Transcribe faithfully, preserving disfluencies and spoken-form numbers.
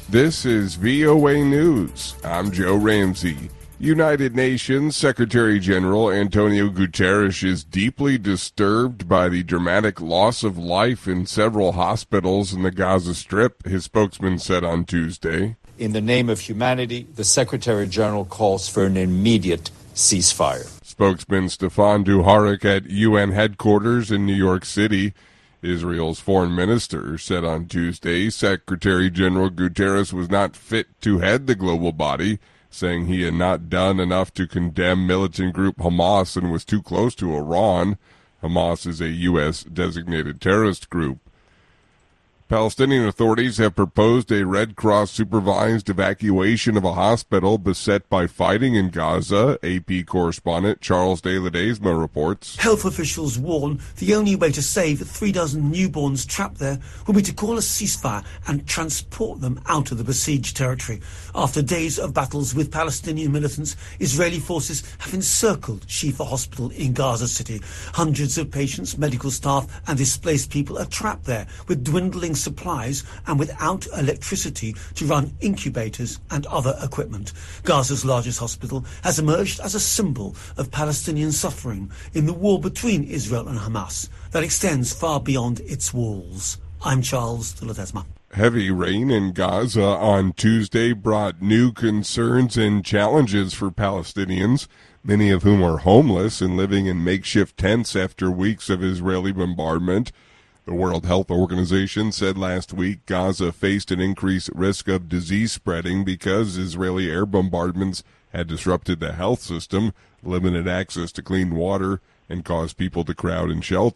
This is V O A News. I'm Joe Ramsey. United Nations Secretary General Antonio Guterres is deeply disturbed by the dramatic loss of life in several hospitals in the Gaza Strip, his spokesman said on Tuesday. In the name of humanity, the Secretary General calls for an immediate ceasefire. Spokesman Stefan Dujarric at U N headquarters in New York City. Israel's foreign minister said on Tuesday Secretary General Guterres was not fit to head the global body, saying he had not done enough to condemn militant group Hamas and was too close to Iran. Hamas is a U S designated terrorist group. Palestinian authorities have proposed a Red Cross-supervised evacuation of a hospital beset by fighting in Gaza. A P correspondent Charles De Ledesma reports. Health officials warn the only way to save three dozen newborns trapped there will be to call a ceasefire and transport them out of the besieged territory. After days of battles with Palestinian militants, Israeli forces have encircled Shifa Hospital in Gaza City. Hundreds of patients, medical staff and displaced people are trapped there with dwindling supplies and without electricity to run incubators and other equipment. Gaza's largest hospital has emerged as a symbol of Palestinian suffering in the war between Israel and Hamas that extends far beyond its walls. I'm Charles de Ledesma. Heavy rain in Gaza on Tuesday brought new concerns and challenges for Palestinians, many of whom are homeless and living in makeshift tents after weeks of Israeli bombardment. The World Health Organization said last week Gaza faced an increased risk of disease spreading because Israeli air bombardments had disrupted the health system, limited access to clean water, and caused people to crowd in shelters.